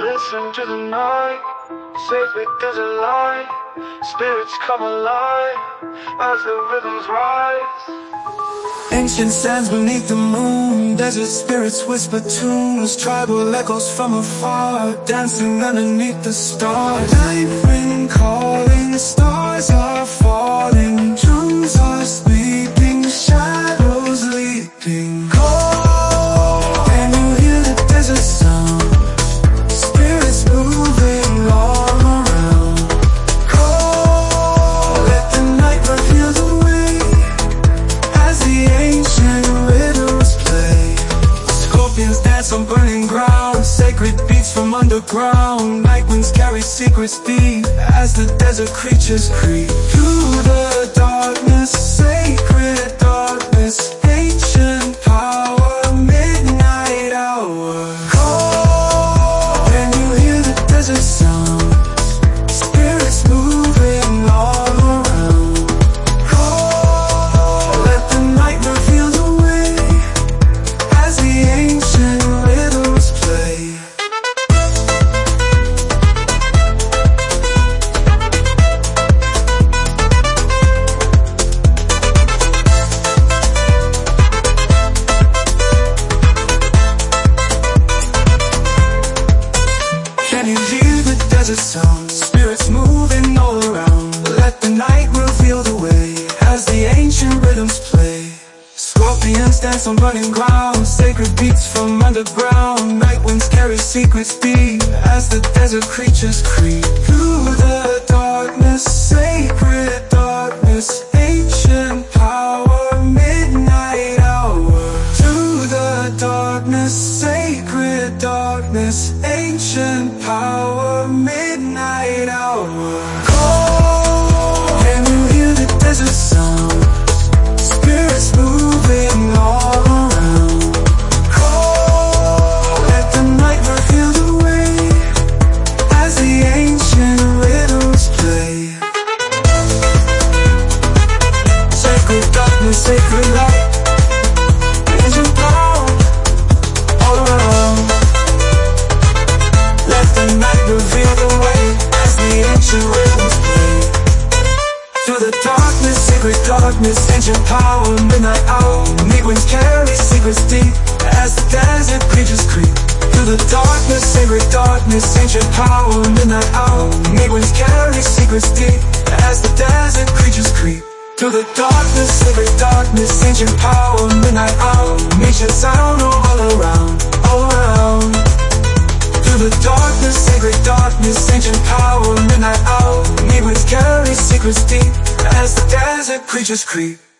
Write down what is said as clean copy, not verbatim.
Listen to the night, sacred desert light. Spirits come alive as the rhythms rise. Ancient sands beneath the moon, desert spirits whisper tunes. Tribal echoes from afar, dancing underneath the stars. Night wind calling, stars are falling. Drums are sleeping, shadows leaping. Cold, can you hear the desert sound? Spirits moving all around. Cold, let the night reveal the way as the ancient riddles play. Scorpions dance on burning ground, sacred beats from underground. Night winds carry secrets deep as the desert creatures creep through the darkness. Sacred darkness, ancient power, midnight hour. Call, can you hear the desert sound? Spirits moving all around. Call, let the night reveal the way as the ancient riddles play. Can you hear the desert sound? Spirits moving all around. Let the night reveal the way as the ancient rhythms play. Scorpions dance on burning ground, sacred beats from underground. Night winds carry secrets deep as the desert creatures creep through the darkness. Sacred darkness, ancient power, midnight hour. Through the darkness, sacred darkness, ancient power, midnight hour. Call, can you hear the desert sound? Spirits moving all around. Call, let the night reveal the way as the ancient riddles play. Sacred darkness, sacred light, ancient power all around. Let the night reveal the way as the ancient rhythms play. Through the darkness, sacred darkness, ancient power, midnight hour. Night winds carry secrets deep as the desert creatures creep. Through the darkness, sacred darkness, ancient power, midnight hour. Night winds carry secrets deep as the desert creatures creep. Through the darkness, sacred darkness, ancient power, midnight hour. Nature sound all around, all around. Through the darkness, sacred darkness, ancient power, midnight hour. Night winds carry secrets deep as the desert creatures creep.